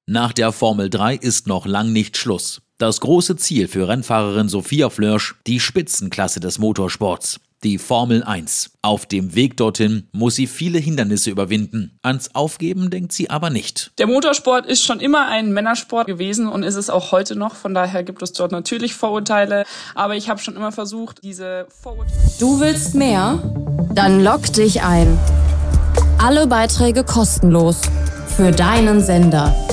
Nach der Formel 3 ist noch lang nicht Schluss. Das große Ziel für Rennfahrerin Sophia Flörsch, die Spitzenklasse des Motorsports, die Formel 1. Auf dem Weg dorthin muss sie viele Hindernisse überwinden. Ans Aufgeben denkt sie aber nicht. Der Motorsport ist schon immer ein Männersport gewesen und ist es auch heute noch. Von daher gibt es dort natürlich Vorurteile. Aber ich habe schon immer versucht, diese Vorurteile... Du willst mehr? Dann logg dich ein. Alle Beiträge kostenlos. Für deinen Sender.